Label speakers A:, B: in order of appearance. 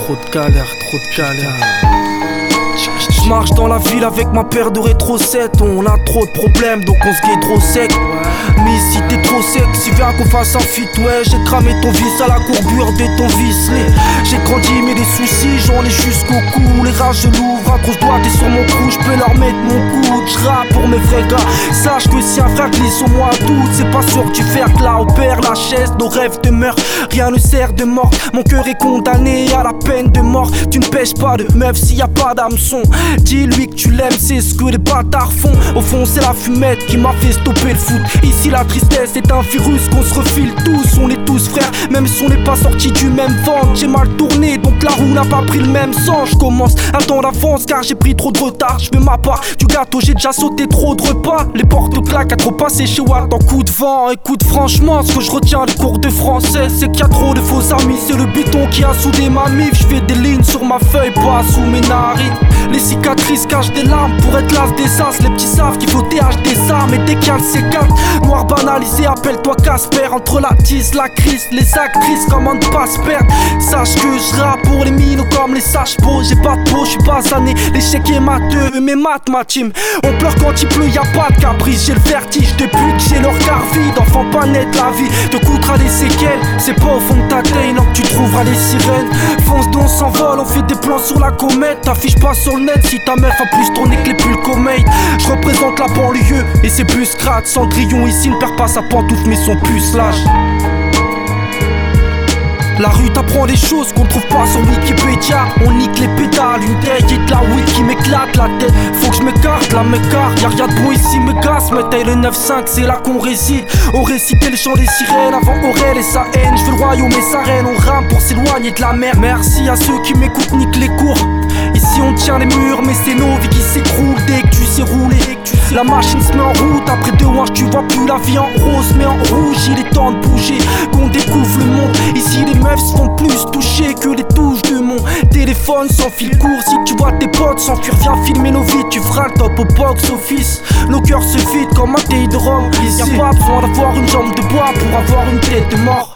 A: trop de galères. Je marche dans la ville avec ma paire de rétro 7. On a trop de problèmes donc on se guette trop sec. Mais si t'es trop sec, si viens qu'on fasse un feat. Ouais, j'ai cramé ton vis à la courbure de ton vicelet. J'ai grandi mais les soucis j'en ai jusqu'au cou. Les rats je l'ouvre, un gros doigt t'es sur mon cou. J'peux leur mettre mon coude, j'rappe pour mes vrais gars. Sache que si un frère glisse au moins doute, c'est pas sûr que tu fais que là on perd la chaise. Nos rêves demeurent, rien ne sert de mort. Mon cœur est condamné à la peine de mort. Tu ne pêches pas de meuf s'il y a pas d'hameçon. Dis-lui que tu l'aimes, c'est ce que les bâtards font. Au fond c'est la fumette qui m'a fait stopper le foot. Ici la tristesse est un virus qu'on se refile tous. On est tous frères, même si on n'est pas sortis du même ventre. J'ai mal tourné donc la roue n'a pas pris le même sens. Je commence un temps d'avance car j'ai pris trop de retard. Je fais ma part du gâteau, j'ai déjà sauté trop de repas. Les portes claquent à trop passer chez Watt en coup de vent. Écoute franchement, ce que je retiens des cours de français, c'est qu'il y a trop de faux amis. C'est le béton qui a soudé ma mif. Je fais des lignes sur ma feuille, pas sous mes narines. Les cicatrices cachent des larmes pour être l'as des sas. Les petits savent qu'il faut TH des armes. Et dès qu'il y a le C4, noir banalisé, appelle-toi Casper. Entre la tisse, la crise, les actrices, comment ne pas se perdre. Sache que je rappe pour les minots comme les sages-peaux. J'ai pas de peau, j'suis basané, l'échec est matheux. Mes maths, ma team, on pleure quand il pleut, y'a pas de caprice. J'ai le vertige depuis que j'ai leur regard vide. Enfant pas net, la vie te coûtera des séquelles. C'est pas au fond de ta tête, non que tu trouveras les sirènes. Fonce donc, on s'envole, on fait des plans sur la comète. T'affiches pas sur le net si ta meuf a plus tourné que les pulls Comate. Je représente la banlieue et c'est plus crade. Cendrillon ici ne perd pas sa pantoufle mais son pucelage. La rue t'apprend des choses qu'on trouve pas sur Wikipédia. On nique les pédales, une taille et de la weed qui m'éclate la tête. Faut que je m'écarte, la m'écarte, y'a rien de bon ici, me casse. Me taille le 9-5, c'est là qu'on réside. On récitait le chant des sirènes avant Aurel et sa haine. Je veux le royaume et sa reine, on rame pour s'éloigner de la mer. Merci à ceux qui m'écoutent, nique les cours. Ici on tient les murs mais c'est nos vies qui s'écroulent dès que tu sais rouler. La machine se met en route, après 2 mois tu vois plus la vie en rose mais en rouge. Il est temps de bouger, qu'on découvre le monde. Ici les meufs se font plus toucher que les touches de mon téléphone sans fil court. Si tu vois tes potes s'enfuir, viens filmer nos vies. Tu feras le top au box office. Nos cœurs se vident comme un thé de rhum. Ici y'a pas besoin d'avoir une jambe de bois pour avoir une tête de mort.